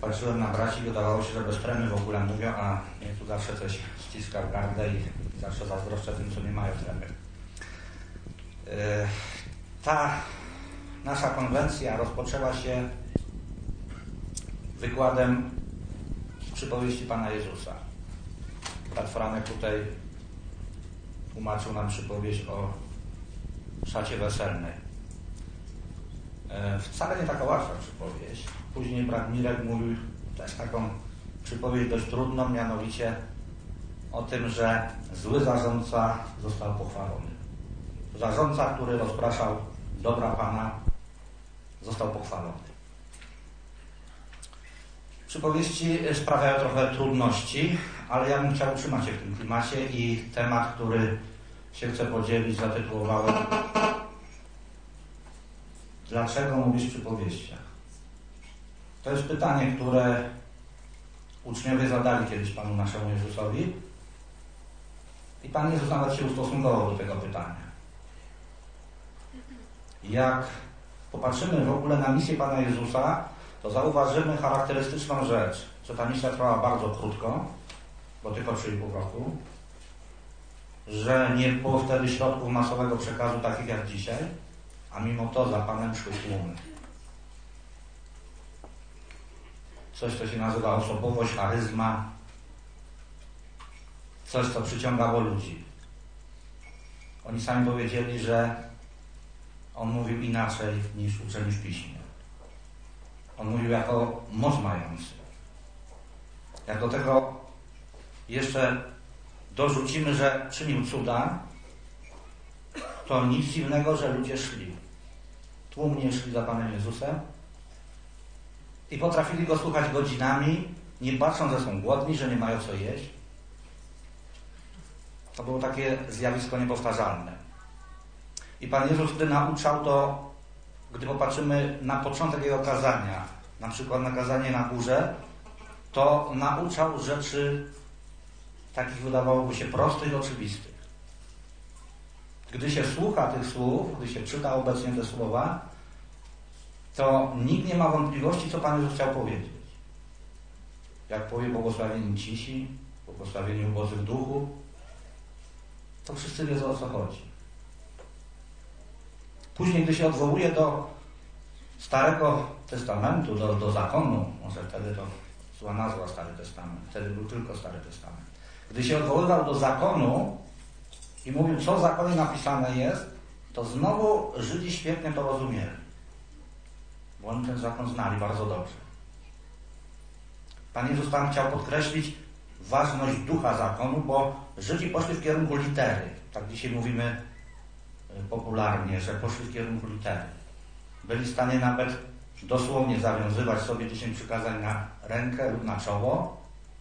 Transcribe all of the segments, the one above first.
Patrzyłem na braci i wydawało się, że bez tremy w ogóle mówią, a mnie tu zawsze coś ściska w gardę i zawsze zazdroszczę tym, co nie mają tremy. Ta nasza konwencja rozpoczęła się wykładem z przypowieści Pana Jezusa. Brat Franek tutaj tłumaczył nam przypowieść o szacie weselnej. Wcale nie taka łatwa przypowieść. Później brat Mirek mówił też taką przypowieść dość trudną, mianowicie o tym, że zły zarządca został pochwalony. Zarządca, który rozpraszał dobra Pana, został pochwalony. Przypowieści sprawiają trochę trudności, ale ja bym chciał utrzymać się w tym klimacie i temat, który się chcę podzielić, zatytułowałem Dlaczego mówisz w przypowieściach? To jest pytanie, które uczniowie zadali kiedyś Panu naszemu Jezusowi i Pan Jezus nawet się ustosunkował do tego pytania. Jak popatrzymy w ogóle na misję Pana Jezusa, to zauważymy charakterystyczną rzecz, że ta misja trwała bardzo krótko, bo tylko 3,5 roku, że nie było wtedy środków masowego przekazu takich jak dzisiaj, a mimo to za Panem szły tłumy. Coś, co się nazywa osobowość, charyzma, coś, co przyciągało ludzi. Oni sami powiedzieli, że on mówił inaczej niż uczeni w Piśmie. On mówił jako moc mający. Jak do tego jeszcze dorzucimy, że czynił cuda, to nic dziwnego, że ludzie szli. Tłumnie szli za Panem Jezusem i potrafili Go słuchać godzinami, nie patrząc, że są głodni, że nie mają co jeść. To było takie zjawisko niepowtarzalne. I Pan Jezus, gdy nauczał, to gdy popatrzymy na początek Jego kazania, na przykład na kazanie na górze, to nauczał rzeczy takich, wydawałoby się, prostych i oczywistych. Gdy się słucha tych słów, gdy się czyta obecnie te słowa, to nikt nie ma wątpliwości, co Pan Jezus chciał powiedzieć. Jak powie błogosławieni cisi, błogosławieni ubodzy w duchu, to wszyscy wiedzą, o co chodzi. Później, gdy się odwołuje do Starego Testamentu, do zakonu, może wtedy to zła nazwa Stary Testament, wtedy był tylko Stary Testament. Gdy się odwoływał do zakonu i mówił, co w zakonie napisane jest, to znowu Żydzi świetnie to rozumieli. Bo oni ten zakon znali bardzo dobrze. Pan Jezus tam chciał podkreślić ważność ducha zakonu, bo Żydzi poszli w kierunku litery. Tak dzisiaj mówimy popularnie, że poszli w kierunku litery. Byli w stanie nawet dosłownie zawiązywać sobie 10 przykazań na rękę lub na czoło,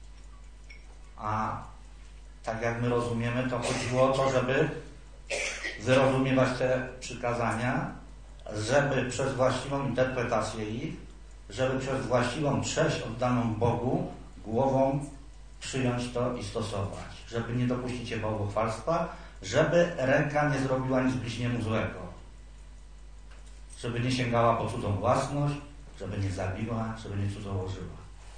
a tak jak my rozumiemy, to chodziło o to, żeby wyrozumiewać te przykazania, żeby przez właściwą interpretację ich, żeby przez właściwą treść oddaną Bogu głową przyjąć to i stosować. Żeby nie dopuścić się bałwochwalstwa, żeby ręka nie zrobiła nic bliźniemu złego. Żeby nie sięgała po cudzą własność, żeby nie zabiła, żeby nie cudzołożyła.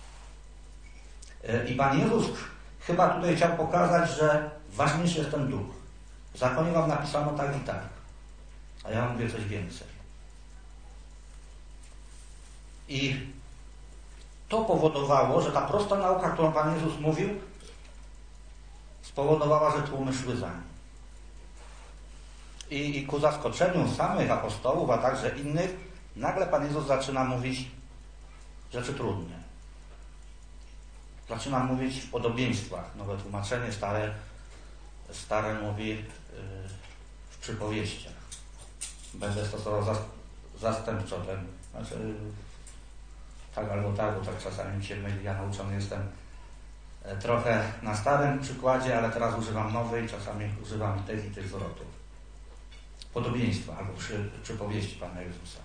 I Pan Jezus chyba tutaj chciał pokazać, że ważniejszy jest ten duch. W zakonie wam napisano tak i tak, a ja mówię coś więcej. I to powodowało, że ta prosta nauka, którą Pan Jezus mówił, spowodowała, że tłumy szły za nim. I ku zaskoczeniu samych apostołów, a także innych, nagle Pan Jezus zaczyna mówić rzeczy trudne. Zaczyna mówić w podobieństwach. Nowe tłumaczenie, stare mówi w przypowieściach. Będę stosował zastępczo ten, tak albo tak, bo tak czasami mi się myli. Ja nauczony jestem trochę na starym przykładzie, ale teraz używam nowej, czasami używam tych i tych zwrotów. Podobieństwa albo przypowieści Pana Jezusa.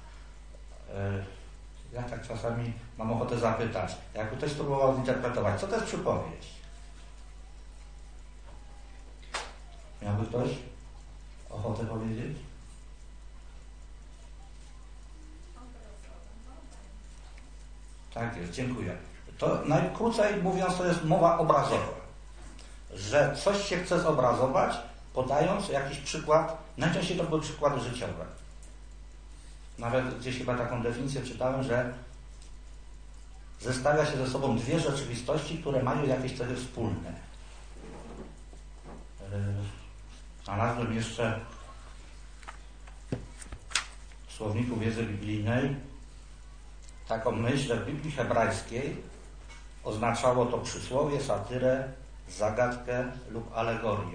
Ja tak czasami mam ochotę zapytać, jakby ktoś spróbował zinterpretować, co to jest przypowieść? Miałby ktoś ochotę powiedzieć? Tak jest, dziękuję. To najkrócej mówiąc, to jest mowa obrazowa. Że coś się chce zobrazować, podając jakiś przykład, najczęściej to były przykłady życiowe. Nawet gdzieś chyba taką definicję czytałem, że zestawia się ze sobą dwie rzeczywistości, które mają jakieś cechy wspólne. Znalazłem jeszcze w słowniku wiedzy biblijnej taką myśl, że w Biblii hebrajskiej oznaczało to przysłowie, satyrę, zagadkę lub alegorię.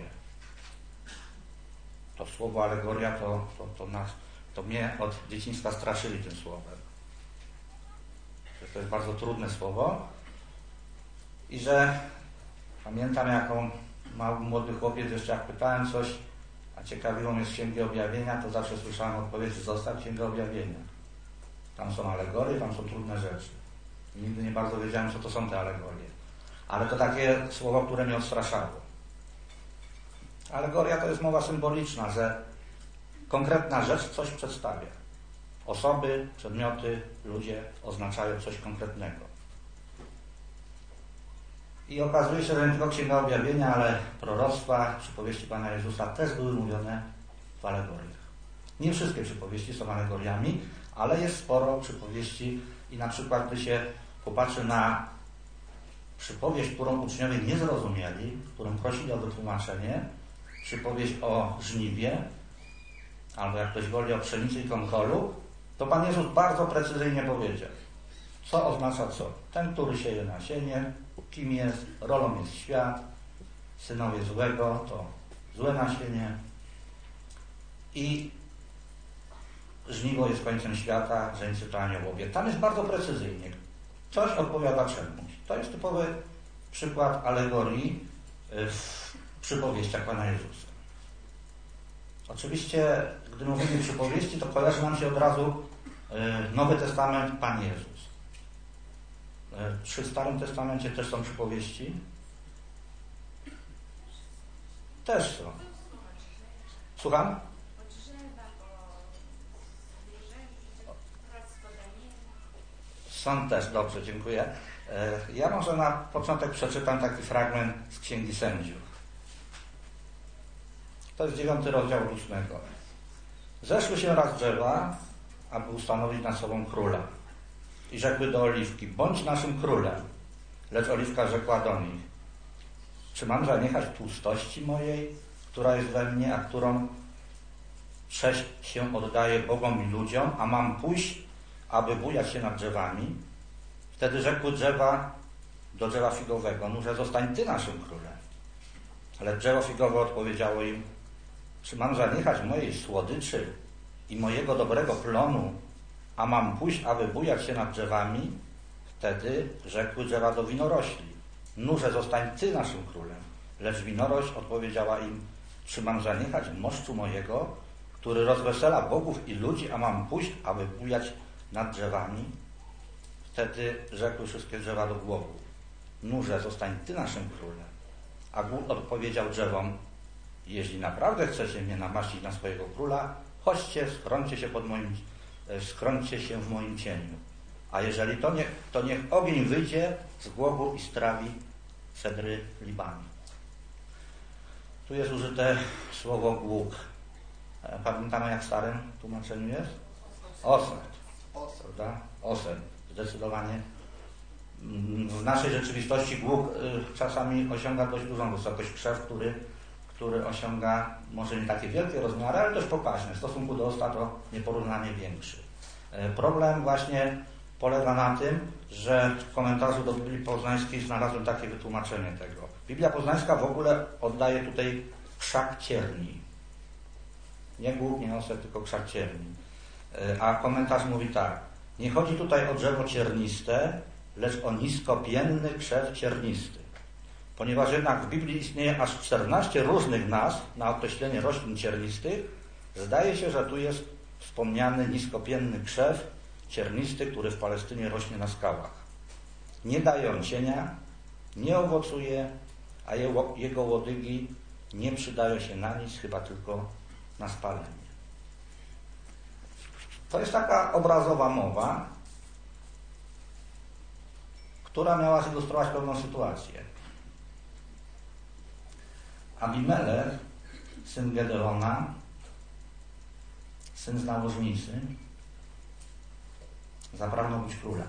To słowo alegoria to mnie od dzieciństwa straszyli tym słowem. Że to jest bardzo trudne słowo i że pamiętam, jako mały młody chłopiec, jeszcze jak pytałem coś, a ciekawiło mnie z Księgi Objawienia, to zawsze słyszałem odpowiedź: zostaw Księgę Objawienia. Tam są alegorie, tam są trudne rzeczy. Nigdy nie bardzo wiedziałem, co to są te alegorie. Ale to takie słowo, które mnie odstraszało. Alegoria to jest mowa symboliczna, że konkretna rzecz coś przedstawia. Osoby, przedmioty, ludzie oznaczają coś konkretnego. I okazuje się, że nie tylko Księga Objawienia, ale proroctwa, przypowieści Pana Jezusa też były mówione w alegoriach. Nie wszystkie przypowieści są alegoriami, ale jest sporo przypowieści i na przykład, gdy się popatrzy na przypowieść, którą uczniowie nie zrozumieli, którą prosili o wytłumaczenie, przypowieść o żniwie, albo jak ktoś woli o pszenicy i konkolu, to Pan Jezus bardzo precyzyjnie powiedział, co oznacza co. Ten, który sieje nasienie, kim jest, rolą jest świat, synowie złego to złe nasienie i żniwo jest końcem świata, żeńcy to aniołowie. Tam jest bardzo precyzyjnie. Coś odpowiada czemuś. To jest typowy przykład alegorii w przypowieściach Pana Jezusa. Oczywiście, gdy mówimy przypowieści, to kojarzy nam się od razu Nowy Testament, Pan Jezus. Czy w Starym Testamencie też są przypowieści? Też są. Słucham? Są też, dobrze, dziękuję. Ja może na początek przeczytam taki fragment z Księgi Sędziów. To jest 9 rozdział 8. Zeszły się raz drzewa, aby ustanowić nad sobą króla. I rzekły do oliwki: bądź naszym królem. Lecz oliwka rzekła do nich: czy mam zaniechać tłustości mojej, która jest we mnie, a którą cześć się oddaje Bogom i ludziom, a mam pójść, aby bujać się nad drzewami? Wtedy rzekły drzewa do drzewa figowego: nurze, zostań ty naszym królem. Ale drzewo figowe odpowiedziało im: czy mam zaniechać mojej słodyczy i mojego dobrego plonu, a mam pójść, aby bujać się nad drzewami? Wtedy rzekły drzewa do winorośli: nurze, zostań ty naszym królem. Lecz winorośl odpowiedziała im: czy mam zaniechać moszczu mojego, który rozwesela bogów i ludzi, a mam pójść, aby bujać nad drzewami? Wtedy rzekły wszystkie drzewa do głowy: nurze, zostań ty naszym królem. A Bóg odpowiedział drzewom: jeśli naprawdę chcecie mnie namaścić na swojego króla, chodźcie, schrońcie się w moim cieniu. A jeżeli to niech ogień wyjdzie z głowu i strawi cedry Libanu. Tu jest użyte słowo głuk. Pamiętamy, jak w starym tłumaczeniu jest? Osad. Prawda? Osad. Zdecydowanie. W naszej rzeczywistości głuk czasami osiąga dość dużą wysokość. Krzew, który osiąga może nie takie wielkie rozmiary, ale dość pokaźne. W stosunku do osta to nieporównanie większy. Problem właśnie polega na tym, że w komentarzu do Biblii Poznańskiej znalazłem takie wytłumaczenie tego. Biblia Poznańska w ogóle oddaje tutaj krzak cierni. Nie głuk, nie osad, tylko krzak cierni. A komentarz mówi tak: nie chodzi tutaj o drzewo cierniste, lecz o niskopienny krzew ciernisty. Ponieważ jednak w Biblii istnieje aż 14 różnych nazw na określenie roślin ciernistych, zdaje się, że tu jest wspomniany niskopienny krzew ciernisty, który w Palestynie rośnie na skałach. Nie daje on cienia, nie owocuje, a jego łodygi nie przydają się na nic, chyba tylko na spalenie. To jest taka obrazowa mowa, która miała zilustrować pewną sytuację. Abimelech, syn Gedeona, syn z nałożnicy, zapragnął być królem.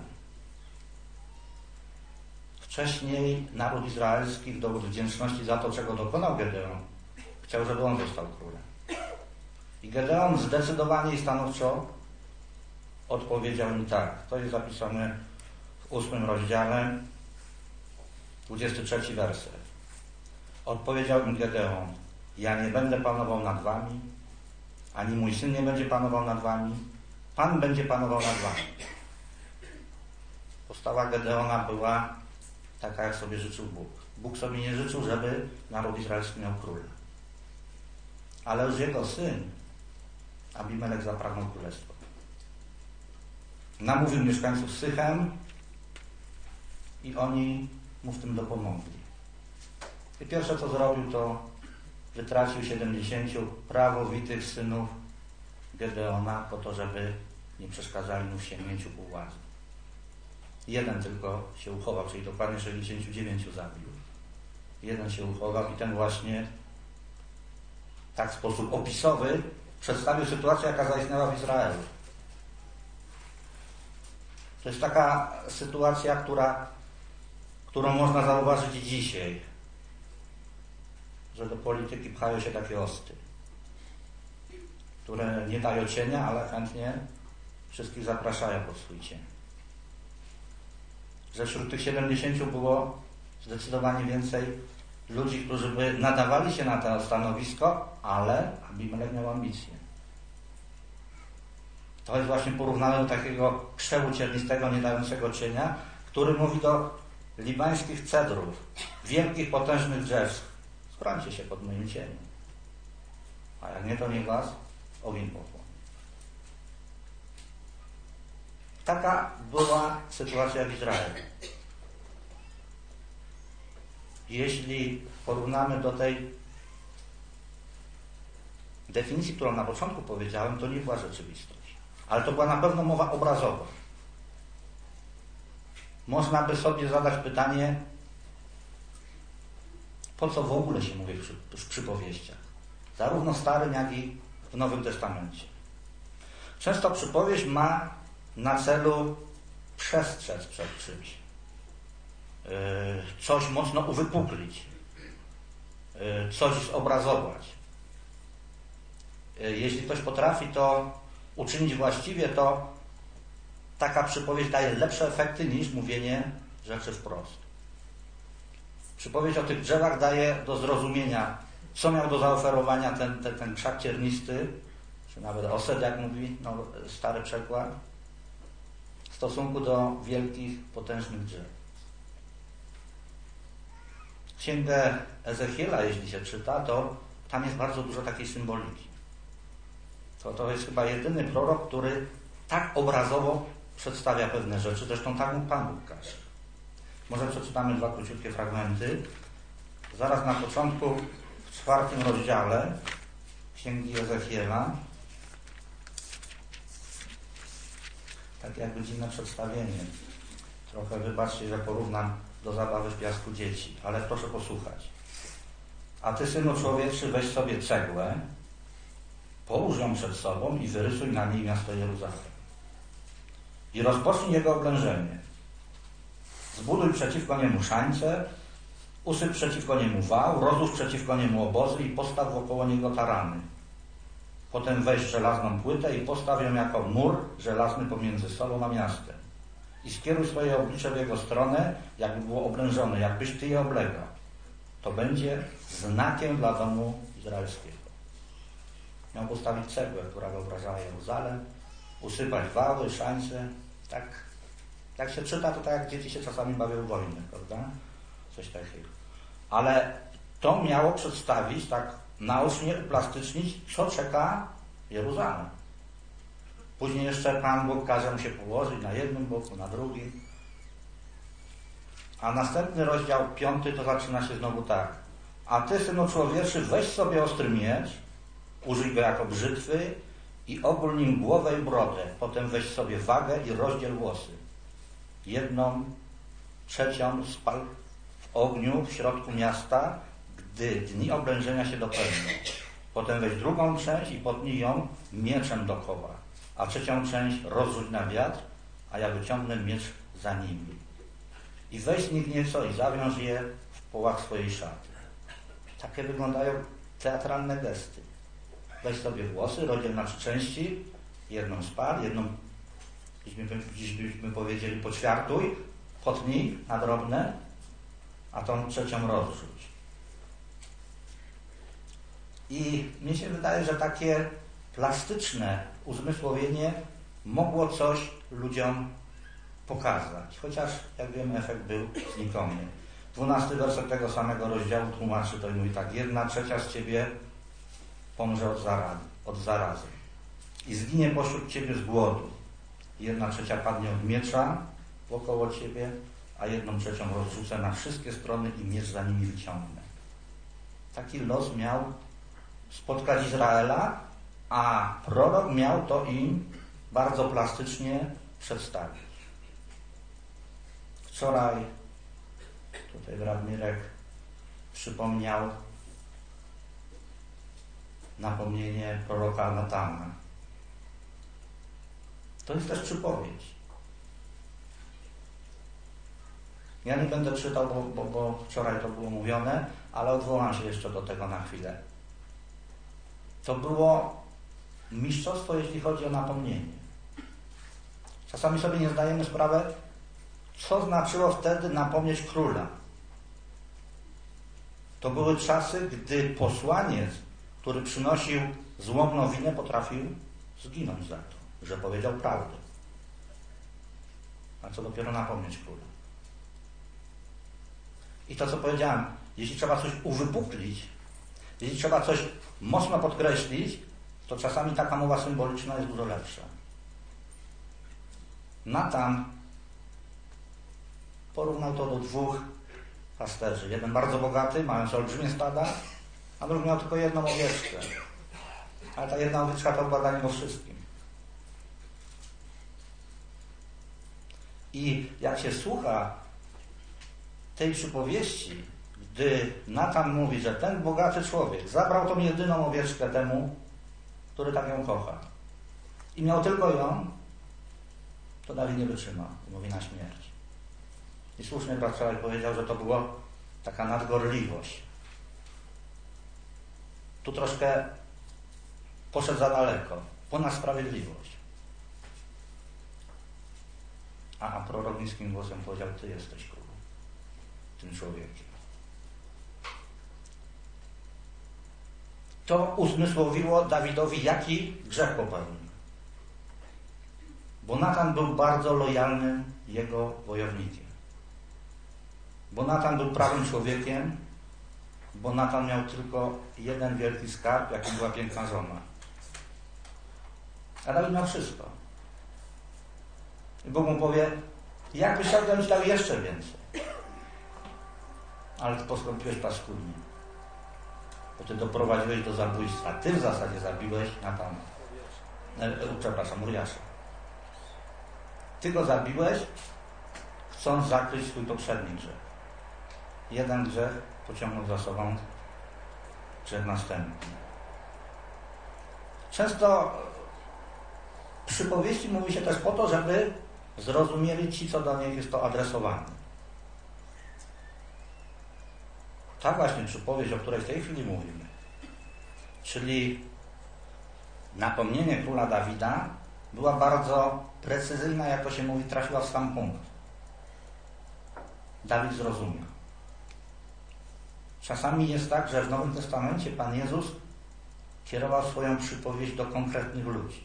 Wcześniej naród izraelski w dowód wdzięczności za to, czego dokonał Gedeon, chciał, żeby on został królem. I Gedeon zdecydowanie i stanowczo odpowiedział mi tak. To jest zapisane w 8 rozdziale, 23 werset. Odpowiedział im Gedeon: ja nie będę panował nad wami, ani mój syn nie będzie panował nad wami. Pan będzie panował nad wami. Postawa Gedeona była taka, jak sobie życzył Bóg. Bóg sobie nie życzył, żeby naród izraelski miał króla. Ale już jego syn, Abimelech, zapragnął królestwa. Namówił mieszkańców Sychem i oni mu w tym dopomogli. I pierwsze, co zrobił, to wytracił 70 prawowitych synów Gedeona po to, żeby nie przeszkadzali mu w sięgnięciu ku władzy. Jeden tylko się uchował, czyli dokładnie 69 zabił. Jeden się uchował i ten właśnie tak w sposób opisowy przedstawił sytuację, jaka zaistniała w Izraelu. To jest taka sytuacja, którą można zauważyć dzisiaj, że do polityki pchają się takie osty, które nie dają cienia, ale chętnie wszystkich zapraszają pod swój cień. Że wśród tych 70 było zdecydowanie więcej ludzi, którzy by nadawali się na to stanowisko, ale Abimelech miał ambicje. To jest właśnie porównane do takiego krzewu ciernistego, nie dającego cienia, który mówi do libańskich cedrów, wielkich, potężnych drzew: schrońcie się pod moim cieniem. A jak nie, to niech was ogień pochłonie. Taka była sytuacja w Izraelu. Jeśli porównamy do tej definicji, którą na początku powiedziałem, to nie była rzeczywistość. Ale to była na pewno mowa obrazowa. Można by sobie zadać pytanie, po co w ogóle się mówi w przypowieściach? Zarówno w Starym, jak i w Nowym Testamencie. Często przypowieść ma na celu przestrzec przed czymś. Coś mocno uwypuklić. Coś zobrazować. Jeśli ktoś potrafi to uczynić właściwie, to taka przypowieść daje lepsze efekty niż mówienie rzeczy wprost. Przypowieść o tych drzewach daje do zrozumienia, co miał do zaoferowania ten krzak ciernisty, czy nawet osed, jak mówi stary przekład, w stosunku do wielkich, potężnych drzew. Księgę Ezechiela, jeśli się czyta, to tam jest bardzo dużo takiej symboliki. To jest chyba jedyny prorok, który tak obrazowo przedstawia pewne rzeczy. Zresztą tak mu Pan Bóg każe. Może przeczytamy 2 króciutkie fragmenty. Zaraz na początku, w 4 rozdziale Księgi Ezechiela. Tak jakby dziwne przedstawienie. Trochę wybaczcie, że porównam do zabawy w piasku dzieci, ale proszę posłuchać. A ty, synu człowieczy, weź sobie cegłę, połóż ją przed sobą i wyrysuj na niej miasto Jeruzalem. I rozpocznij jego oblężenie. Zbuduj przeciwko niemu szańce, usyp przeciwko niemu wał, rozłóż przeciwko niemu obozy i postaw wokoło niego tarany. Potem weź żelazną płytę i postaw ją jako mur żelazny pomiędzy sobą a miastem. I skieruj swoje oblicze w jego stronę, jakby było oblężone, jakbyś ty je oblegał. To będzie znakiem dla domu izraelskiego. Miał postawić cegłę, która wyobrażała Jeruzalem, usypać wały, szańce. Tak, jak się czyta, to tak jak dzieci się czasami bawią w wojnę, prawda? Coś takiego. Ale to miało przedstawić, tak naocznie uplastycznić, co czeka Jeruzalem. Później jeszcze Pan Bóg każe mu się położyć na jednym boku, na drugim. A następny rozdział 5 to zaczyna się znowu tak. A ty, synu człowieczy, weź sobie ostry miecz, użyj go jako brzytwy i ogól nim głowę i brodę. Potem weź sobie wagę i rozdziel włosy. Jedną trzecią spal w ogniu w środku miasta, gdy dni oblężenia się dopełnią. Potem weź drugą część i potnij ją mieczem dookoła, a trzecią część rozrzuć na wiatr, a ja wyciągnę miecz za nimi. I weź z nich nieco i zawiąż je w połach swojej szaty. Takie wyglądają teatralne gesty. Weź sobie włosy, rozdziel na 3 części, jedną spal, jedną, dziś byśmy powiedzieli, poćwiartuj, potnij na drobne, a tą trzecią rozrzuć. I mnie się wydaje, że takie plastyczne uzmysłowienie mogło coś ludziom pokazać. Chociaż, jak wiemy, efekt był znikomy. 12 werset tego samego rozdziału tłumaczy to i mówi tak: 1/3 z ciebie pomrze od zarazy i zginie pośród ciebie z głodu. 1/3 padnie od miecza wokoło ciebie, a 1/3 rozrzucę na wszystkie strony i miecz za nimi wyciągnę. Taki los miał spotkać Izraela, a prorok miał to im bardzo plastycznie przedstawić. Wczoraj tutaj brat Mirek przypomniał napomnienie proroka Natana. To jest też przypowieść. Ja nie będę czytał, bo wczoraj to było mówione, ale odwołam się jeszcze do tego na chwilę. To było mistrzostwo, jeśli chodzi o napomnienie. Czasami sobie nie zdajemy sprawy, co znaczyło wtedy napomnieć króla. To były czasy, gdy posłaniec, który przynosił złą nowinę, potrafił zginąć za to, że powiedział prawdę. A co dopiero napomnieć króla. I to, co powiedziałem, jeśli trzeba coś uwypuklić, jeśli trzeba coś mocno podkreślić, to czasami taka mowa symboliczna jest dużo lepsza. Natan porównał to do 2 pasterzy. Jeden bardzo bogaty, mając olbrzymie stada, a drugi miał tylko jedną owieczkę. Ale ta jedna owieczka to była dla niego wszystkim. I jak się słucha tej przypowieści, gdy Natan mówi, że ten bogaty człowiek zabrał tą jedyną owieczkę temu, który tak ją kocha, i miał tylko ją, to Dawid nie wytrzymał i mówi na śmierć. I słusznie brat wczoraj powiedział, że to była taka nadgorliwość. Tu troszkę poszedł za daleko, ponad sprawiedliwość. A prorok niskim głosem powiedział: ty jesteś król, tym człowiekiem. To uzmysłowiło Dawidowi, jaki grzech popełnił. Bo Natan był bardzo lojalnym jego wojownikiem. Bo Natan był prawym człowiekiem, bo Natan miał tylko jeden wielki skarb, jakim była piękna żona. A Dawid miał wszystko. I Bóg mu powie: jakbyś chciał, to byś dał jeszcze więcej. Ale ty postąpiłeś paskudnie. Bo ty doprowadziłeś do zabójstwa. Ty w zasadzie zabiłeś Natana. Uriasza. Ty go zabiłeś, chcąc zakryć swój poprzedni grzech. Jeden grzech pociągnął za sobą grzech następny. Często przypowieści mówi się też po to, żeby zrozumieli ci, co do nich jest to adresowane. Ta właśnie przypowieść, o której w tej chwili mówimy, czyli napomnienie króla Dawida, była bardzo precyzyjna, jak to się mówi, trafiła w sam punkt. Dawid zrozumiał. Czasami jest tak, że w Nowym Testamencie Pan Jezus kierował swoją przypowieść do konkretnych ludzi.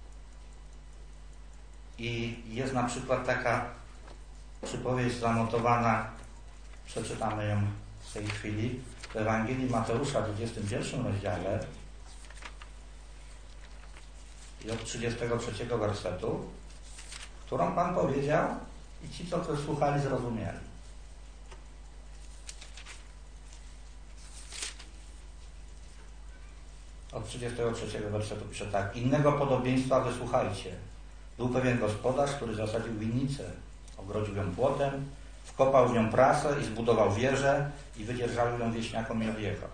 I jest na przykład taka przypowieść zanotowana, przeczytamy ją w tej chwili, w Ewangelii Mateusza w 21 rozdziale i od 33 wersetu, którą Pan powiedział i ci, co to słuchali, zrozumieli. Od 33 wersetu pisze tak: innego podobieństwa wysłuchajcie. Był pewien gospodarz, który zasadził winnicę, ogrodził ją płotem, Wkopał w nią prasę i zbudował wieżę i wydzierżawił ją wieśniakom i odjechał.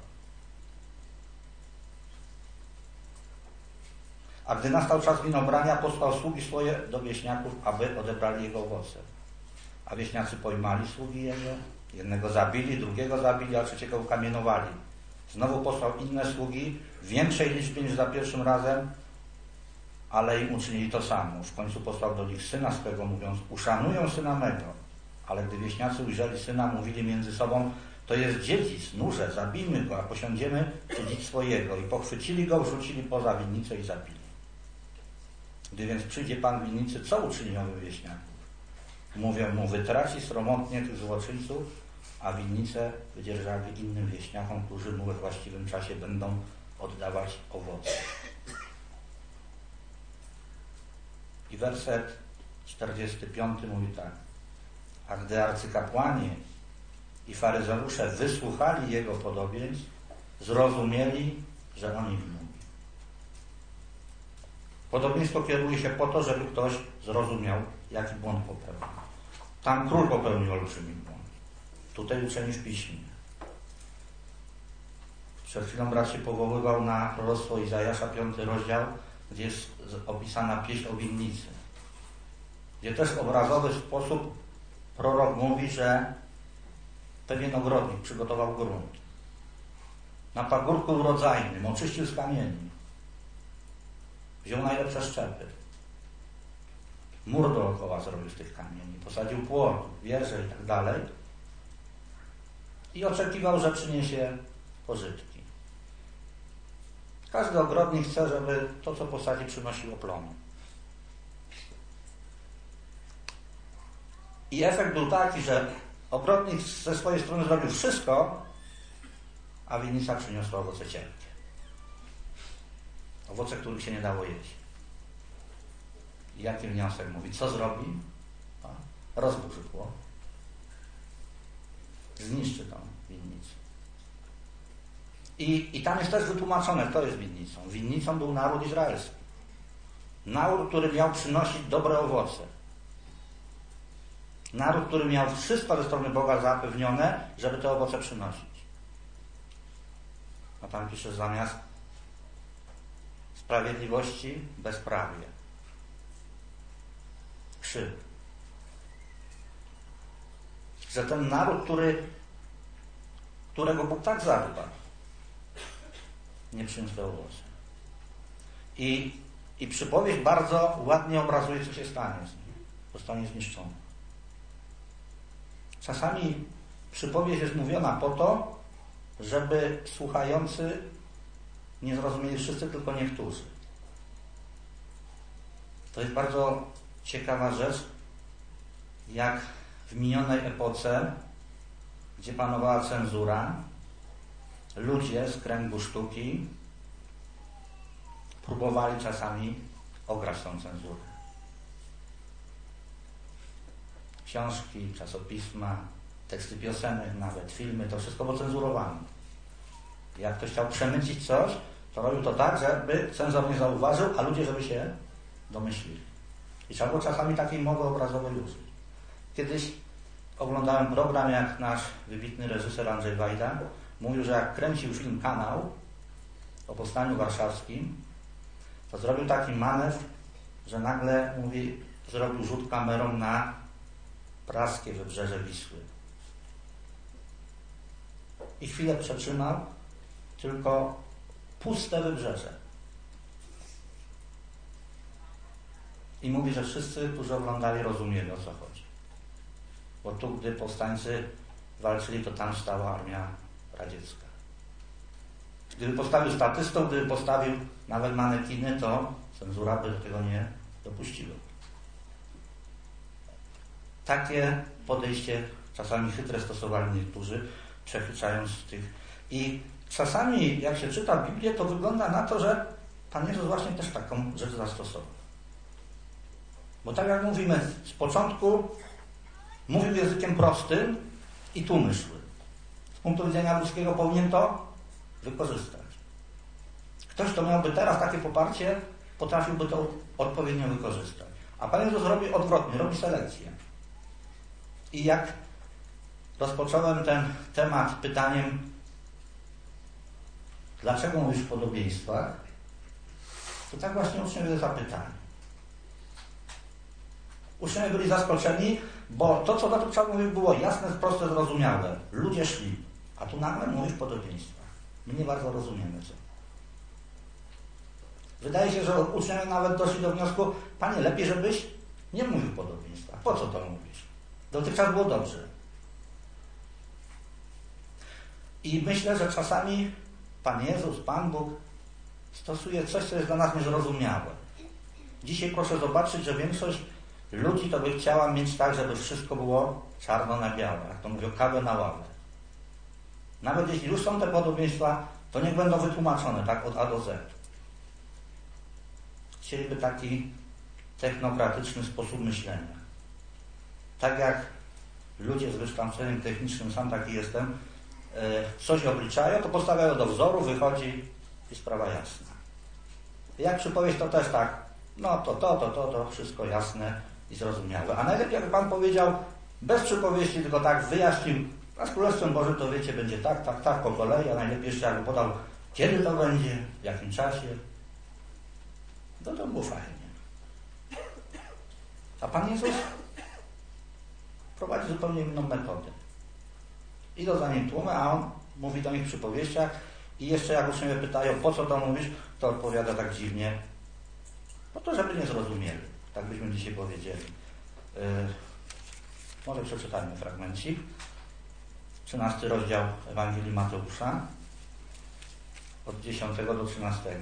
A gdy nastał czas winobrania, posłał sługi swoje do wieśniaków, aby odebrali jego owoce. A wieśniacy pojmali sługi jego, jednego zabili, drugiego zabili, a trzeciego ukamienowali. Znowu posłał inne sługi, w większej liczbie niż za pierwszym razem, ale im uczynili to samo. W końcu posłał do nich syna swego, mówiąc: uszanują syna mego. Ale gdy wieśniacy ujrzeli syna, mówili między sobą: to jest dziedzic, nurze, zabijmy go, a posiądziemy dziedzictwo jego. I pochwycili go, wrzucili poza winnicę i zabili. Gdy więc przyjdzie pan winnicy, co uczyni owych wieśniaków? Mówią mu: wytraci sromotnie tych złoczyńców, a winnicę wydzierżawi innym wieśniakom, którzy mu we właściwym czasie będą oddawać owoce. I werset 45 mówi tak: a gdy arcykapłani i faryzeusze wysłuchali jego podobieństw, zrozumieli, że on im mówi. Podobieństwo kieruje się po to, żeby ktoś zrozumiał, jaki błąd popełnił. Tam król popełnił olbrzymi błąd. Tutaj uczeni w piśmie. Przed chwilą brat się powoływał na proroctwo Izajasza, 5 rozdział, gdzie jest opisana pieśń o winnicy. Gdzie też w obrazowy sposób prorok mówi, że pewien ogrodnik przygotował grunt. Na pagórku urodzajnym oczyścił z kamieni. Wziął najlepsze szczepy. Mur dookoła zrobił z tych kamieni. Posadził płot, wieże i tak dalej. I oczekiwał, że przyniesie pożytki. Każdy ogrodnik chce, żeby to, co posadzi, przynosiło plony. I efekt był taki, że ogrodnik ze swojej strony zrobił wszystko, a winnica przyniosła owoce cienkie. Owoce, których się nie dało jeść. I jaki wniosek mówi? Co zrobi? Rozburzy płot. Zniszczy tą winnicę. I tam jest też wytłumaczone, kto jest winnicą. Winnicą był naród izraelski. Naród, który miał przynosić dobre owoce. Naród, który miał wszystko ze strony Boga zapewnione, żeby te owoce przynosić. A tam pisze zamiast sprawiedliwości bezprawie. Krzyk. Że ten naród, którego Bóg tak zadba, nie przyniósł te owoce. I przypowieść bardzo ładnie obrazuje, co się stanie z nim. Zostanie zniszczony. Czasami przypowieść jest mówiona po to, żeby słuchający nie zrozumieli wszyscy, tylko niektórzy. To jest bardzo ciekawa rzecz, jak w minionej epoce, gdzie panowała cenzura, ludzie z kręgu sztuki próbowali czasami ograć tą cenzurę. Książki, czasopisma, teksty piosenek, nawet filmy, to wszystko było cenzurowane. Jak ktoś chciał przemycić coś, to robił to tak, żeby cenzor nie zauważył, a ludzie, żeby się domyślili. I trzeba było czasami takiej mowy obrazowej użyć. Kiedyś oglądałem program, jak nasz wybitny reżyser Andrzej Wajda mówił, że jak kręcił film Kanał o powstaniu warszawskim, to zrobił taki manewr, że nagle, mówi, zrobił rzut kamerą na praskie wybrzeże Wisły. I chwilę przetrzymał, tylko puste wybrzeże. I mówi, że wszyscy, którzy oglądali, rozumieli, o co chodzi. Bo tu, gdy powstańcy walczyli, to tam stała armia radziecka. Gdyby postawił statystów, gdyby postawił nawet manekiny, to cenzura by do tego nie dopuściła. Takie podejście czasami chytre stosowali niektórzy, przechytrzając tych. I czasami, jak się czyta Biblię, to wygląda na to, że Pan Jezus właśnie też taką rzecz zastosował. Bo tak jak mówimy, z początku mówił językiem prostym i tłumy szły. Z punktu widzenia ludzkiego powinien to wykorzystać. Ktoś, kto miałby teraz takie poparcie, potrafiłby to odpowiednio wykorzystać. A Pan Jezus robi odwrotnie, robi selekcję. I jak rozpocząłem ten temat pytaniem, dlaczego mówisz w podobieństwach, to tak właśnie uczniowie zapytali. Uczniowie byli zaskoczeni, bo to, co dotychczas mówił, było jasne, proste, zrozumiałe. Ludzie szli, a tu nagle mówisz w podobieństwach. My nie bardzo rozumiemy co. Wydaje się, że uczniowie nawet doszli do wniosku, Panie, lepiej, żebyś nie mówił w podobieństwach. Po co to mówisz? Dotychczas było dobrze. I myślę, że czasami Pan Jezus, Pan Bóg stosuje coś, co jest dla nas niezrozumiałe. Dzisiaj proszę zobaczyć, że większość ludzi to by chciała mieć tak, żeby wszystko było czarno na białe, jak to mówią, kawę na ławę. Nawet jeśli już są te podobieństwa, to niech będą wytłumaczone tak od A do Z. Chcieliby taki technokratyczny sposób myślenia. Tak jak ludzie z wykształceniem technicznym, sam taki jestem, coś obliczają, to postawiają do wzoru, wychodzi i sprawa jasna. Jak przypowieść, to też tak, no to wszystko jasne i zrozumiałe. A najlepiej, jak Pan powiedział, bez przypowieści, tylko tak wyjaśnił, a z Królestwem Bożym to wiecie, będzie tak, po kolei, a najlepiej jeszcze jakby podał, kiedy to będzie, w jakim czasie. To było fajnie. A Pan Jezus prowadzi zupełnie inną metodę. Idą za nim tłumy, a on mówi do nich w przypowieściach i jeszcze jak uczniowie pytają, po co to mówisz, to odpowiada tak dziwnie, po to, żeby nie zrozumieli. Tak byśmy dzisiaj powiedzieli. Może przeczytajmy fragmencik. 13 rozdział Ewangelii Mateusza od 10 do 13.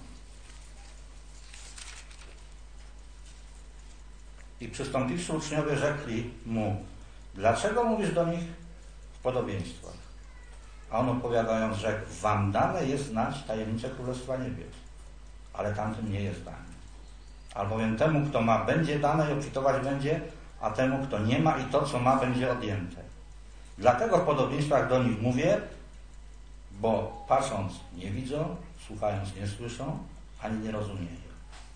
I przystąpiwszy uczniowie rzekli mu, dlaczego mówisz do nich w podobieństwach? A on odpowiadając rzekł, wam dane jest znać tajemnicę Królestwa Niebios, ale tamtym nie jest dane. Albowiem temu, kto ma, będzie dane i obfitować będzie, a temu, kto nie ma i to, co ma, będzie odjęte. Dlatego w podobieństwach do nich mówię, bo patrząc nie widzą, słuchając nie słyszą, ani nie rozumieją.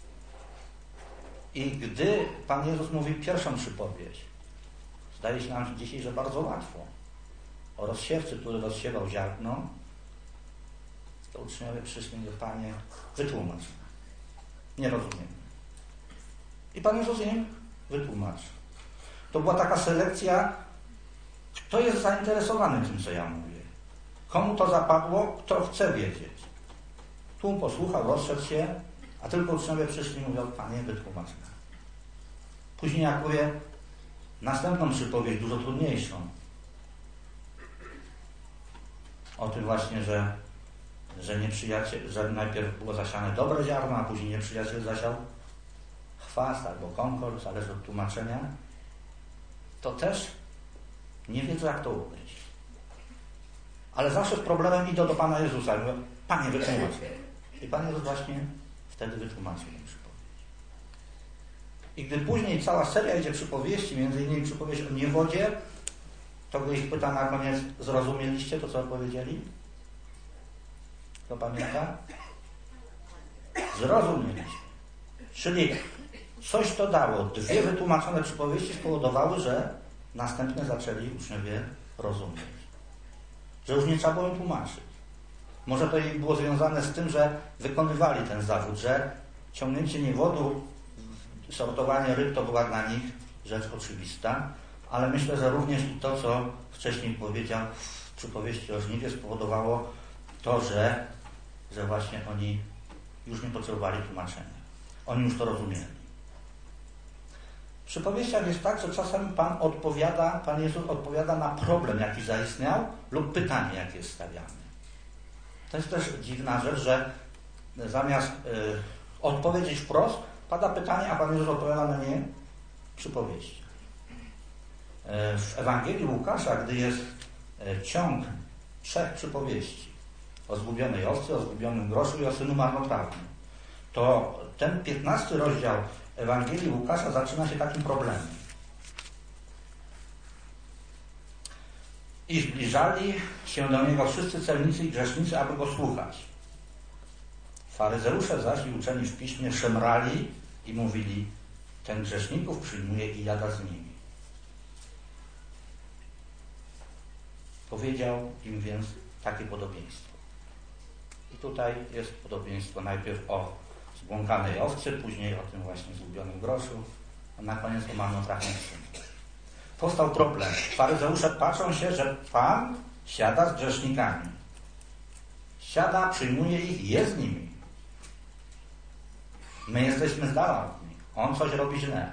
I gdy Pan Jezus mówi pierwszą przypowieść, zdaje się nam dzisiaj, że bardzo łatwo, o rozsiewcy, który rozsiewał ziarno, to uczniowie przyszli do Panie, wytłumacz. Nie rozumiemy. I Pan Jezus im wytłumaczy. To była taka selekcja, kto jest zainteresowany tym, co ja mówię. Komu to zapadło, kto chce wiedzieć. Tłum posłuchał, rozszedł się, a tylko uczniowie przyszli i mówią, Panie, wytłumacz nam. Później jak mówię, następną przypowieść, dużo trudniejszą. O tym właśnie, że najpierw było zasiane dobre ziarno, a później nieprzyjaciel zasiał chwast albo konkol, zależy od tłumaczenia. To też nie wiedzą, jak to ująć. Ale zawsze z problemem idą do Pana Jezusa i mówią, Panie, wytłumacz. I Pan Jezus właśnie wtedy wytłumaczył tę przypowieść. I gdy później cała seria idzie przypowieści, między innymi przypowieść o niewodzie, to go ich pyta na koniec, zrozumieliście to, co odpowiedzieli? Kto pamięta? Zrozumieliśmy. Czyli coś to dało. Dwie wytłumaczone przypowieści spowodowały, że następne zaczęli uczniowie rozumieć. Że już nie trzeba było im tłumaczyć. Może to było związane z tym, że wykonywali ten zawód, że ciągnięcie niewodu, sortowanie ryb to była dla nich rzecz oczywista, ale myślę, że również i to, co wcześniej powiedział w przypowieści o żniwie, spowodowało to, że właśnie oni już nie potrzebowali tłumaczenia. Oni już to rozumieli. W przypowieściach jest tak, że czasem Pan Jezus odpowiada na problem, jaki zaistniał, lub pytanie, jakie jest stawiane. To jest też dziwna rzecz, że zamiast odpowiedzieć wprost, pada pytanie, a Pan Jezus odpowiada na nie przypowieści. W Ewangelii Łukasza, gdy jest ciąg 3 przypowieści o zgubionej owcy, o zgubionym groszu i o synu marnotrawnym, to ten 15 rozdział Ewangelii Łukasza zaczyna się takim problemem. I zbliżali się do niego wszyscy celnicy i grzesznicy, aby go słuchać. Faryzeusze zaś i uczeni w piśmie szemrali i mówili, ten grzeszników przyjmuje i jada z nimi. Powiedział im więc takie podobieństwo. I tutaj jest podobieństwo najpierw o zbłąkanej owcy, później o tym właśnie zgubionym groszu, a na koniec o marnotrawnym synu. Powstał problem. Faryzeusze patrzą się, że Pan siada z grzesznikami. Siada, przyjmuje ich, jest z nimi. My jesteśmy z dala od nich. On coś robi źle.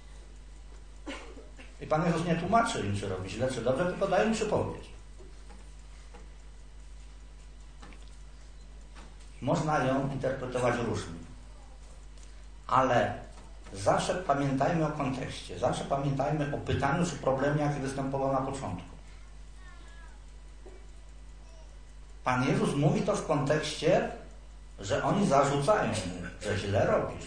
I Pan Jezus nie tłumaczy im, czy robi źle, czy dobrze, tylko daje im przypowieść. Można ją interpretować różnie. Ale zawsze pamiętajmy o kontekście. Zawsze pamiętajmy o pytaniu czy problemie, jaki występował na początku. Pan Jezus mówi to w kontekście, że oni zarzucają mu, że źle robisz.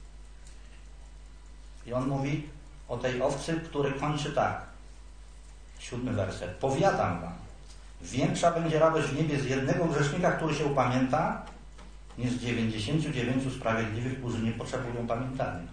I on mówi o tej owcy, który kończy tak. 7 werset. Powiadam wam, większa będzie radość w niebie z jednego grzesznika, który się upamięta, niż z 99 sprawiedliwych, którzy nie potrzebują pamiętania.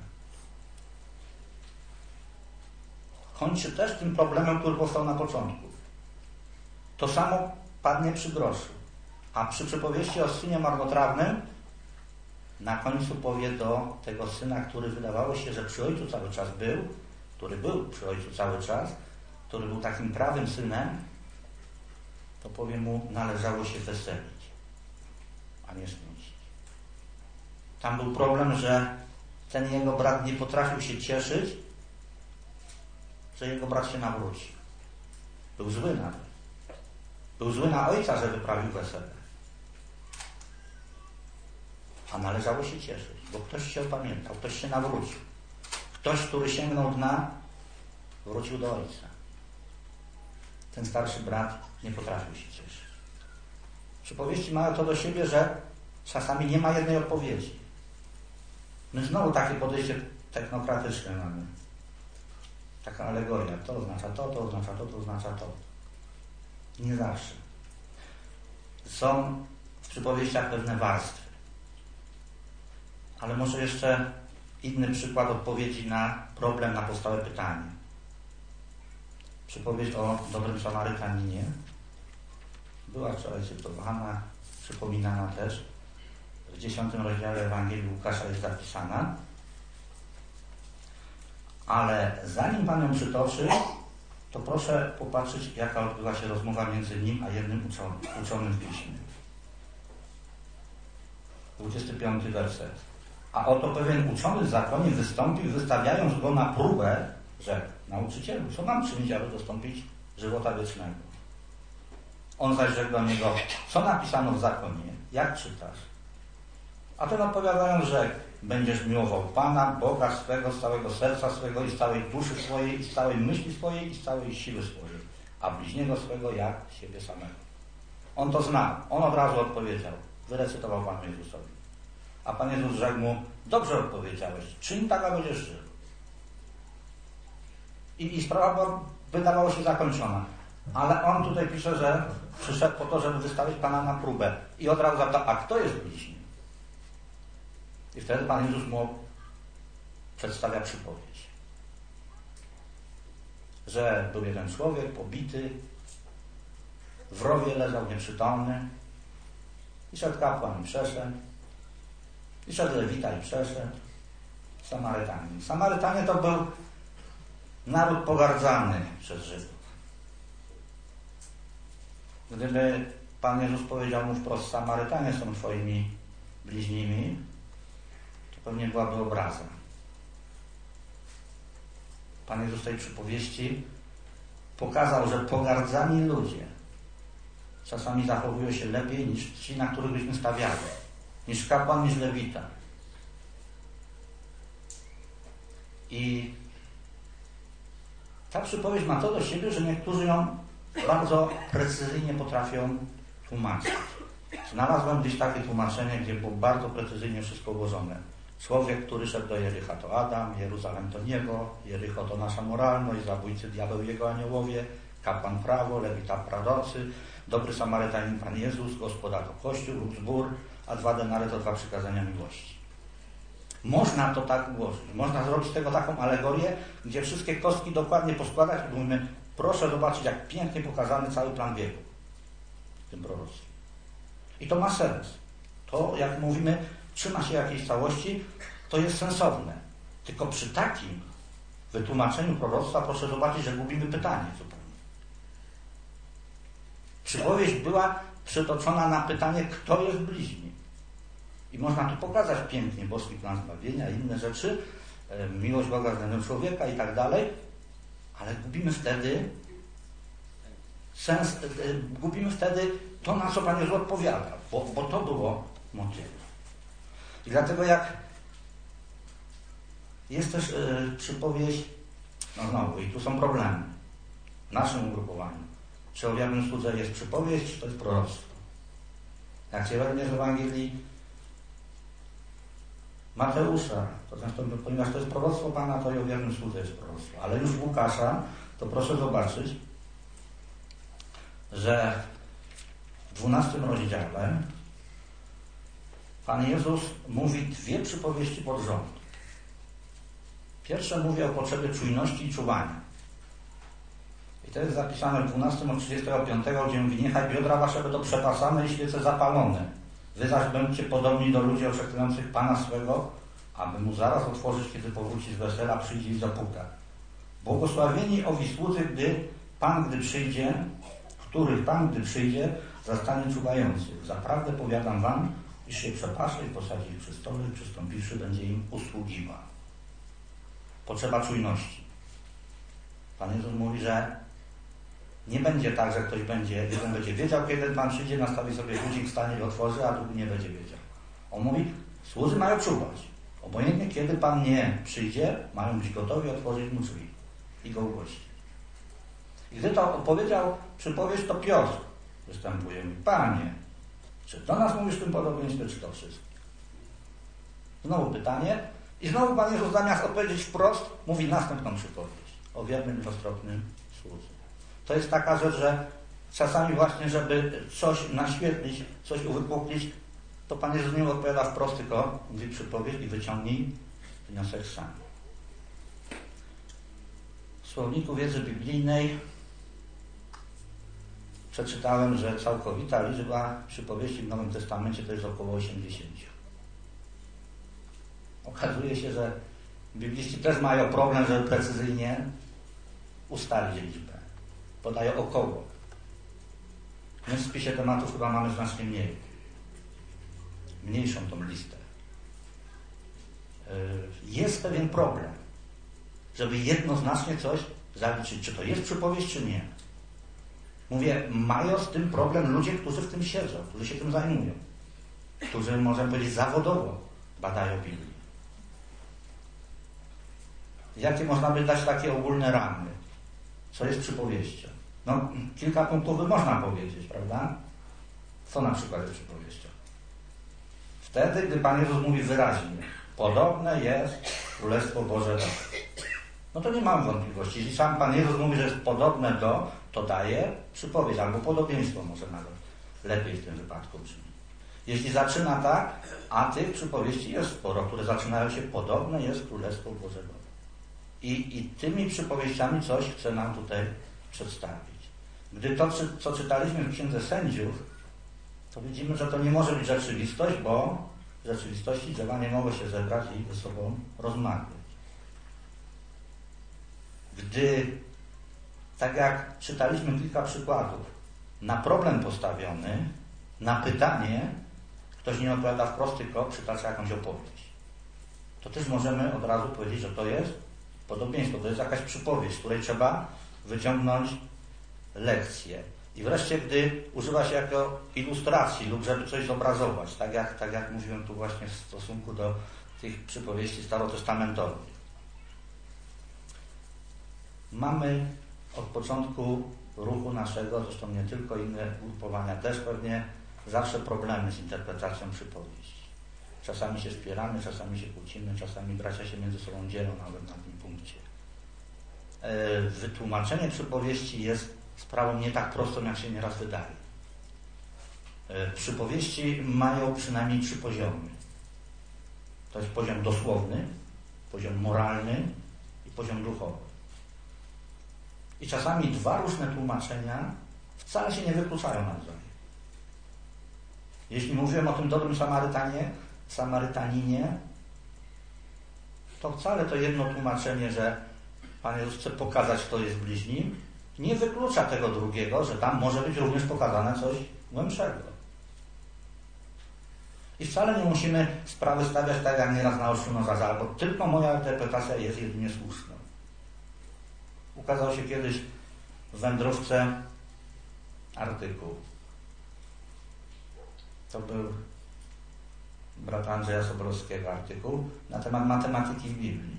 Kończy też tym problemem, który powstał na początku. To samo padnie przy groszu. A przy przypowieści o synie marnotrawnym na końcu powie do tego syna, który wydawało się, że przy ojcu cały czas był, który był przy ojcu cały czas, który był takim prawym synem, to powie mu, należało się weselić, a nie smucić. Tam był problem, że ten jego brat nie potrafił się cieszyć, że jego brat się nawrócił. Był zły na to. Był zły na ojca, że wyprawił wesele. A należało się cieszyć, bo ktoś się opamiętał, ktoś się nawrócił. Ktoś, który sięgnął dna, wrócił do ojca. Ten starszy brat nie potrafił się cieszyć. Przypowieści mają to do siebie, że czasami nie ma jednej odpowiedzi. My znowu takie podejście technokratyczne mamy. Taka alegoria. To oznacza to, to oznacza to, to oznacza to. Nie zawsze. Są w przypowieściach pewne warstwy. Ale może jeszcze inny przykład odpowiedzi na problem, na powstałe pytanie. Przypowieść o dobrym Samarytaninie była wczoraj cytowana, przypominana też. W 10 rozdziale Ewangelii Łukasza jest zapisana. Ale zanim Pan ją przytoczy, to proszę popatrzeć, jaka odbywa się rozmowa między nim a jednym uczonym w piśmie. 25 werset. A oto pewien uczony w zakonie wystąpił, wystawiając go na próbę, rzekł: nauczycielu, co mam czynić, aby dostąpić żywota wiecznego? On zaś rzekł do niego: co napisano w zakonie? Jak czytasz? A ten odpowiadając rzekł: będziesz miłował Pana, Boga swego, z całego serca swego i z całej duszy swojej, i z całej myśli swojej, i z całej siły swojej, a bliźniego swego jak siebie samego. On to znał. On od razu odpowiedział. Wyrecytował Panu Jezusowi. A Pan Jezus rzekł mu: dobrze odpowiedziałeś, czyń tak, a będziesz żył. I sprawa wydawało się zakończona. Ale on tutaj pisze, że przyszedł po to, żeby wystawić Pana na próbę. I od razu zapytał: a kto jest bliźni? I wtedy Pan Jezus mu przedstawia przypowieść. Że był jeden człowiek pobity, w rowie leżał nieprzytomny, i szedł kapłan i przeszedł, i szedł lewita i przeszedł, Samarytanin. Samarytanie to był naród pogardzany przez Żydów. Gdyby Pan Jezus powiedział mu wprost: Samarytanie są twoimi bliźnimi, to pewnie byłaby obraza. Pan Jezus w tej przypowieści pokazał, że pogardzani ludzie czasami zachowują się lepiej niż ci, na których byśmy stawiali. Niż kapłan, niż lewita. I ta przypowieść ma to do siebie, że niektórzy ją bardzo precyzyjnie potrafią tłumaczyć. Znalazłem gdzieś takie tłumaczenie, gdzie było bardzo precyzyjnie wszystko ułożone. Człowiek, który szedł do Jericha, to Adam, Jeruzalem to niebo, Jericho to nasza moralność, zabójcy diabeł jego aniołowie, kapłan prawo, lewita prorocy, dobry Samarytanin Pan Jezus, gospoda to Kościół lub zbór, a 2 denary to 2 przykazania miłości. Można to tak ułożyć. Można zrobić z tego taką alegorię, gdzie wszystkie kostki dokładnie poskładać i mówimy: Proszę zobaczyć, jak pięknie pokazany cały plan wieku w tym proroctwie. I to ma sens. To, jak mówimy, trzyma się jakiejś całości, to jest sensowne. Tylko przy takim wytłumaczeniu proroctwa proszę zobaczyć, że gubimy pytanie zupełnie. Przypowieść była przytoczona na pytanie, kto jest bliźni. I można tu pokazać pięknie boski plan zbawienia, inne rzeczy, miłość Boga względem człowieka i tak dalej, ale gubimy wtedy sens, gubimy wtedy to, na co Pan Jezus odpowiada, bo to było motywem. I dlatego jak jest też przypowieść, no znowu, i tu są problemy w naszym ugrupowaniu. Czy o wiernym słudze jest przypowieść, czy to jest proroctwo? Jak się weźmie z Ewangelii Mateusza, to często, ponieważ to jest proroctwo Pana, to i o wiernym słudze jest proroctwo. Ale już Łukasza, to proszę zobaczyć, że w 12 rozdziale Pan Jezus mówi 2 przypowieści pod rząd. Pierwsze mówi o potrzebie czujności i czuwania. I to jest zapisane w 12 od 35, gdzie mówi: niechaj biodra wasze będą przepasane i świece zapalone. Wy zaś będziecie podobni do ludzi oczekujących Pana swego, aby mu zaraz otworzyć, kiedy powróci z wesela, przyjdzie i zapuka. Błogosławieni owi słudzy, których Pan, gdy przyjdzie, zastanie czuwających. Zaprawdę powiadam wam, iż się przepasze i posadzi ich przy stole i przystąpiwszy będzie im usługiwał. Potrzeba czujności. Pan Jezus mówi, że nie będzie tak, że ktoś jeden będzie wiedział, kiedy Pan przyjdzie, nastawi sobie budzik, wstanie i otworzy, a drugi nie będzie wiedział. On mówi, słudzy mają czuwać. Obojętnie kiedy Pan nie przyjdzie, mają być gotowi otworzyć mu drzwi i go ugościć. I gdy to opowiedział przypowieść, to Piotr występuje. Mówi: Panie, czy do nas mówisz w tym podobieństwie, czy do wszystkich? Znowu pytanie. I znowu Pan Jezus zamiast odpowiedzieć wprost, mówi następną przypowieść o wiernym i roztropnym słudze. To jest taka rzecz, że czasami właśnie, żeby coś naświetlić, coś uwypuklić, to Pan Jezus nie odpowiada wprost, tylko mówi przypowieść i wyciągnij wniosek sam. W słowniku wiedzy biblijnej przeczytałem, że całkowita liczba przypowieści w Nowym Testamencie to jest około 80. Okazuje się, że bibliści też mają problem, żeby precyzyjnie ustalić liczbę. Podają około. My w spisie tematów chyba mamy znacznie mniej. Mniejszą tą listę. Jest pewien problem, żeby jednoznacznie coś zaliczyć. Czy to jest przypowieść, czy nie. Mówię, mają z tym problem ludzie, którzy w tym siedzą, którzy się tym zajmują. Którzy, możemy powiedzieć, zawodowo badają Biblię. Jakie można by dać takie ogólne ramy? Co jest przypowieścią? No, kilka punktów by można powiedzieć, prawda? Co na przykład jest przypowieścią? Wtedy, gdy Pan Jezus mówi wyraźnie, podobne jest Królestwo Boże do. No to nie mam wątpliwości. Jeśli sam Pan Jezus mówi, że jest podobne do, to daje przypowieść, albo podobieństwo może nawet lepiej w tym wypadku brzmi. Jeśli zaczyna tak, a tych przypowieści jest sporo, które zaczynają się podobne jest Królestwo Boże do. I tymi przypowieściami coś chce nam tutaj przedstawić. Gdy to, co czytaliśmy w Księdze Sędziów, to widzimy, że to nie może być rzeczywistość, bo w rzeczywistości drzewa nie mogą się zebrać i ze sobą rozmawiać. Gdy, tak jak czytaliśmy kilka przykładów, na problem postawiony, na pytanie, ktoś nie odpowiada wprost, tylko przytacza jakąś opowieść. To też możemy od razu powiedzieć, że to jest podobieństwo, to jest jakaś przypowieść, z której trzeba wyciągnąć lekcję. I wreszcie, gdy używa się jako ilustracji lub żeby coś zobrazować, tak jak mówiłem tu właśnie w stosunku do tych przypowieści starotestamentowych. Mamy od początku ruchu naszego, zresztą nie tylko, inne ugrupowania też pewnie, zawsze problemy z interpretacją przypowieści. Czasami się spieramy, czasami się kłócimy, czasami bracia się między sobą dzielą nawet na tym punkcie. Wytłumaczenie przypowieści jest sprawą nie tak prostą, jak się nieraz wydaje. Przypowieści mają przynajmniej 3 poziomy. To jest poziom dosłowny, poziom moralny i poziom duchowy. I czasami dwa różne tłumaczenia wcale się nie wykluczają nawzajem. Jeśli mówiłem o tym dobrym Samarytaninie, to wcale to jedno tłumaczenie, że Pan Jezus chce pokazać, kto jest bliźnim, nie wyklucza tego drugiego, że tam może być również pokazane coś głębszego. I wcale nie musimy sprawy stawiać tak, jak nieraz na ostrzu noża, bo tylko moja interpretacja jest jedynie słuszna. Ukazał się kiedyś w wędrówce artykuł. To był brata Andrzeja Sobolewskiego artykuł na temat matematyki w Biblii.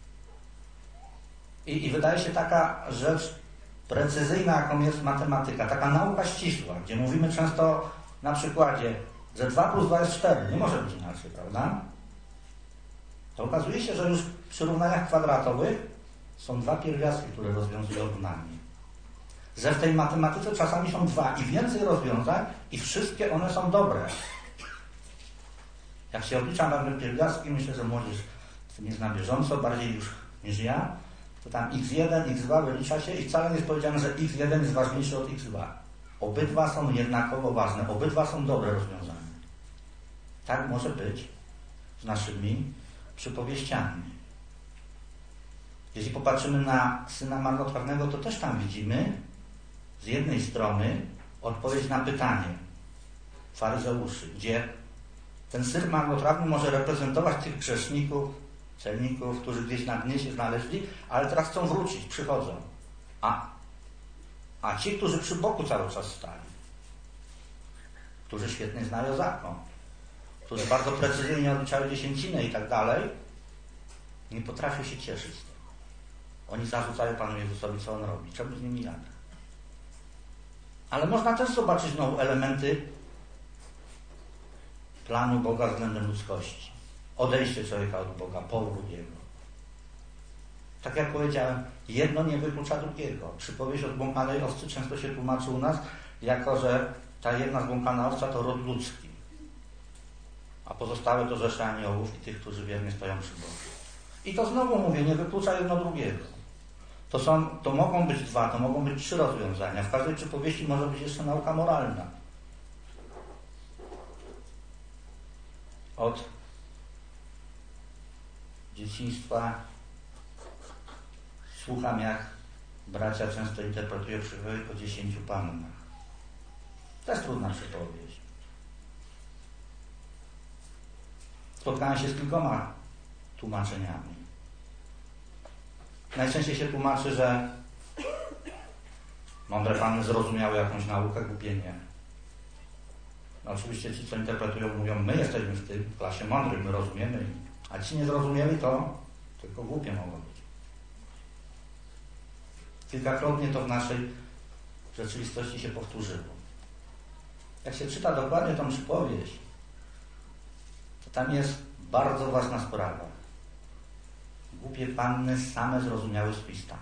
I wydaje się taka rzecz precyzyjna, jaką jest matematyka, taka nauka ścisła, gdzie mówimy często na przykładzie, że 2 plus 2 jest 4. Nie może być inaczej, prawda? To okazuje się, że już przy równaniach kwadratowych są 2 pierwiastki, które rozwiązują równanie. Że w tej matematyce czasami są 2 i więcej rozwiązań i wszystkie one są dobre. Jak się oblicza pewne pierwiastki, myślę, że młodzież nie zna bieżąco, bardziej już niż ja, to tam x1, x2 wylicza się i wcale nie jest powiedziane, że x1 jest ważniejszy od x2. Obydwa są jednakowo ważne, obydwa są dobre rozwiązania. Tak może być z naszymi przypowieściami. Jeśli popatrzymy na syna marnotrawnego, to też tam widzimy z jednej strony odpowiedź na pytanie faryzeuszy, gdzie ten syn marnotrawny może reprezentować tych grzeszników, celników, którzy gdzieś na dnie się znaleźli, ale teraz chcą wrócić, przychodzą. A ci, którzy przy boku cały czas stali, którzy świetnie znają zakon, którzy bardzo precyzyjnie odliczały dziesięcinę i tak dalej, nie potrafią się cieszyć z tego. Oni zarzucają Panu Jezusowi, co On robi, czemu z nimi jada. Ale można też zobaczyć znowu elementy planu Boga względem ludzkości. Odejście człowieka od Boga, powrót Jego. Tak jak powiedziałem, jedno nie wyklucza drugiego. Przypowieść o zbłąkanej owcy często się tłumaczy u nas, jako że ta jedna zbłąkana owca to ród ludzki, a pozostałe to rzesze aniołów i tych, którzy wiernie stoją przy Bogu. I to znowu mówię, nie wyklucza jedno drugiego. To mogą być 2, to mogą być 3 rozwiązania. W każdej przypowieści może być jeszcze nauka moralna. Od dzieciństwa słucham, jak bracia często interpretują przypowieść o 10 pannach. To jest trudna przypowieść. Spotkałem się z kilkoma tłumaczeniami. Najczęściej się tłumaczy, że mądre panny zrozumiały jakąś naukę, głupie nie. No oczywiście ci, co interpretują, mówią, my jesteśmy w tej klasie mądrych, my rozumiemy, a ci nie zrozumieli, to tylko głupie mogą być. Kilkakrotnie to w naszej rzeczywistości się powtórzyło. Jak się czyta dokładnie tą przypowieść, to tam jest bardzo ważna sprawa. Głupie panny same zrozumiały swój stan.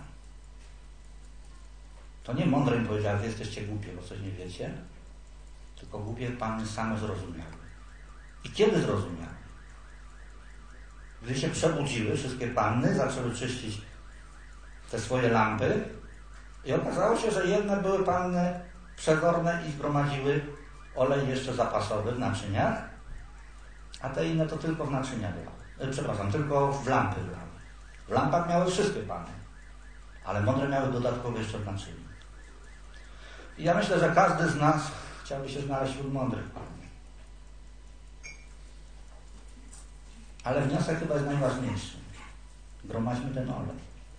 To nie mądre im powiedział, wy jesteście głupie, bo coś nie wiecie, tylko głupie panny same zrozumiały. I kiedy zrozumiały? Gdy się przebudziły, wszystkie panny zaczęły czyścić te swoje lampy i okazało się, że jedne były panny przezorne i zgromadziły olej jeszcze zapasowy w naczyniach, a te inne to tylko w naczyniach tylko w lampy brały. W lampach miały wszystkie panny, ale mądre miały dodatkowo jeszcze w naczyniu. I ja myślę, że każdy z nas chciałby się znaleźć wśród mądrych pann. Ale wniosek chyba jest najważniejszy. Gromadźmy ten olej.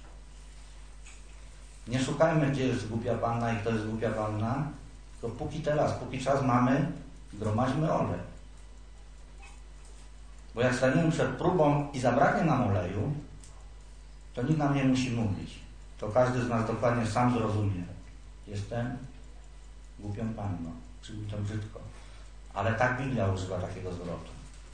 Nie szukajmy, gdzie jest głupia panna i kto jest głupia panna, tylko póki czas mamy, gromadźmy olej. Bo jak staniemy przed próbą i zabraknie nam oleju, to nikt nam nie musi mówić. To każdy z nas dokładnie sam zrozumie. Jestem głupią panną, czy to brzydko. Ale tak Biblia używa takiego zwrotu.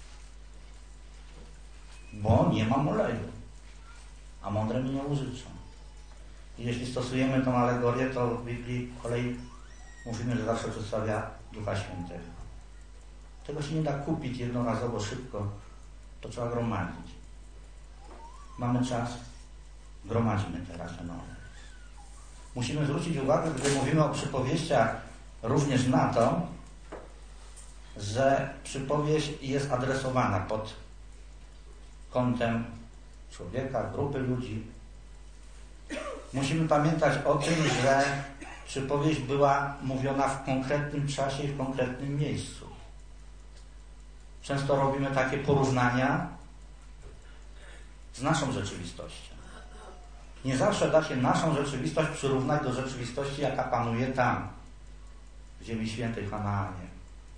Bo nie mam oleju, a mądre mi nie użyczą. I jeśli stosujemy tą alegorię, to w Biblii kolei mówimy, że zawsze przedstawia Ducha Świętego. Tego się nie da kupić jednorazowo, szybko. To trzeba gromadzić. Mamy czas, gromadźmy teraz ten olej. musimy zwrócić uwagę, gdy mówimy o przypowieściach, również na to, że przypowieść jest adresowana pod kątem człowieka, grupy ludzi. Musimy pamiętać o tym, że przypowieść była mówiona w konkretnym czasie i w konkretnym miejscu. Często robimy takie porównania z naszą rzeczywistością. Nie zawsze da się naszą rzeczywistość przyrównać do rzeczywistości, jaka panuje tam, w Ziemi Świętej, w Kanaanie.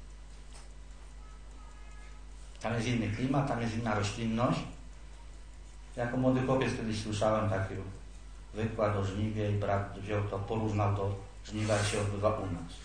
Tam jest inny klimat, tam jest inna roślinność. Jako młody chłopiec kiedyś słyszałem taki wykład o żniwie i brat wziął to, porównał do żniwa, jak się odbywa u nas.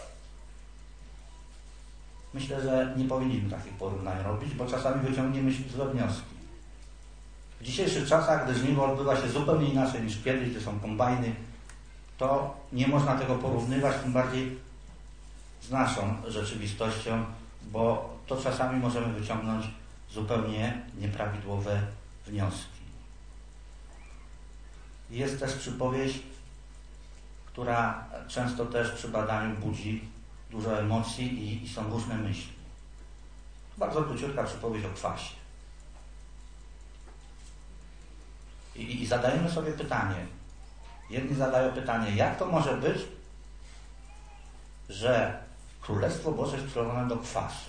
Myślę, że nie powinniśmy takich porównań robić, bo czasami wyciągniemy złe wnioski. W dzisiejszych czasach, gdy żniwo odbywa się zupełnie inaczej niż kiedyś, gdy są kombajny, to nie można tego porównywać, tym bardziej z naszą rzeczywistością, bo to czasami możemy wyciągnąć zupełnie nieprawidłowe wnioski. Jest też przypowieść, która często też przy badaniu budzi dużo emocji i są różne myśli. Bardzo króciutka przypowieść o kwasie. I zadajemy sobie pytanie. Jedni zadają pytanie, jak to może być, że Królestwo Boże jest przyrównane do kwasu.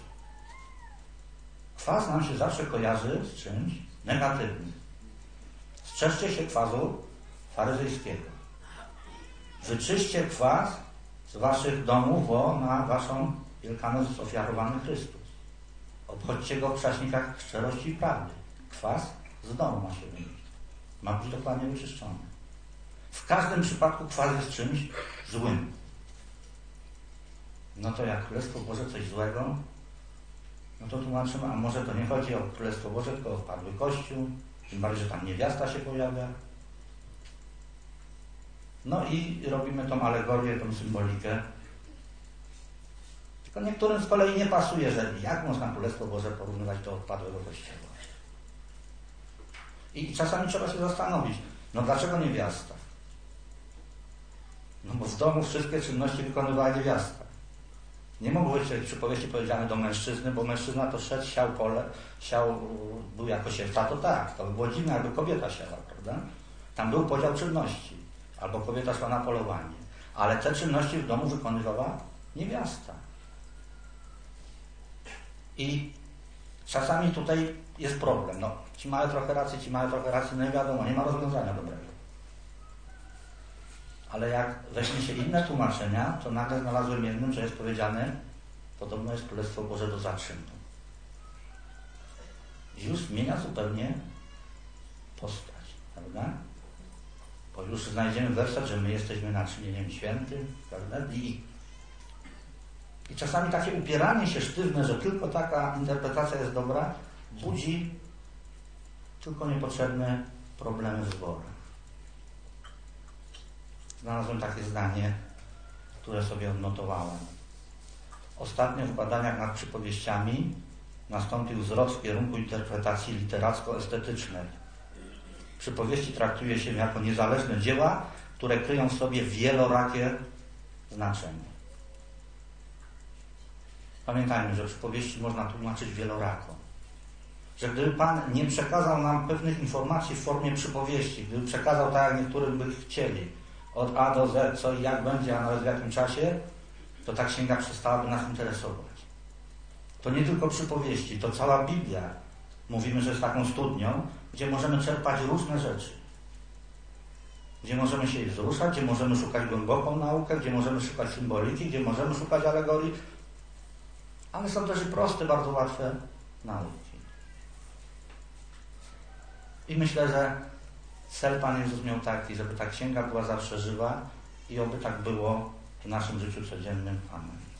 Kwas nam się zawsze kojarzy z czymś negatywnym. Strzeżcie się kwasu faryzejskiego. Wyczyście kwas z waszych domów, bo na waszą Wielkanoc jest ofiarowany Chrystus. Obchodźcie go w prześnikach szczerości i prawdy. Kwas z domu ma się wynieść. Ma być dokładnie wyczyszczony. W każdym przypadku kwas jest czymś złym. No to jak Królestwo Boże coś złego, no to tłumaczymy, a może to nie chodzi o Królestwo Boże, tylko o wpadły Kościół, tym bardziej, że tam niewiasta się pojawia. No i robimy tą alegorię, tą symbolikę. Tylko niektórym z kolei nie pasuje, że jak można Królestwo Boże porównywać do odpadłego Kościoła. I czasami trzeba się zastanowić, no dlaczego niewiasta? No bo w domu wszystkie czynności wykonywała niewiasta. Nie mogło być w przypowieści powiedziane do mężczyzny, bo mężczyzna to szedł, siał pole, był jako siewca, to tak, to by było dziwne, jakby kobieta siała, prawda? Tam był podział czynności, albo kobieta szła na polowanie, ale te czynności w domu wykonywała niewiasta. I czasami tutaj jest problem, no ci mają trochę racji, no i wiadomo, nie ma rozwiązania dobrego. Ale jak weźmie się inne tłumaczenia, to nagle znalazłem jednym, że jest powiedziane, podobno jest Królestwo Boże do zaczynu. I już zmienia zupełnie postać, prawda? Bo już znajdziemy werset, że my jesteśmy naczynieniem świętym, prawda? I czasami takie upieranie się sztywne, że tylko taka interpretacja jest dobra, budzi tylko niepotrzebne problemy w zborach. Znalazłem takie zdanie, które sobie odnotowałem. Ostatnio w badaniach nad przypowieściami nastąpił zwrot w kierunku interpretacji literacko-estetycznej. Przypowieści traktuje się jako niezależne dzieła, które kryją w sobie wielorakie znaczenie. Pamiętajmy, że przypowieści można tłumaczyć wielorako. Że gdyby Pan nie przekazał nam pewnych informacji w formie przypowieści, gdyby przekazał tak, jak niektórym by chcieli, od A do Z, co i jak będzie, a nawet w jakim czasie, to ta księga przestałaby nas interesować. To nie tylko przypowieści, to cała Biblia. Mówimy, że jest taką studnią, gdzie możemy czerpać różne rzeczy. Gdzie możemy się wzruszać, gdzie możemy szukać głęboką naukę, gdzie możemy szukać symboliki, gdzie możemy szukać alegorii. Ale są też i proste, bardzo łatwe nauki. I myślę, że cel Pan Jezus miał taki, żeby ta księga była zawsze żywa i oby tak było w naszym życiu codziennym. Amen.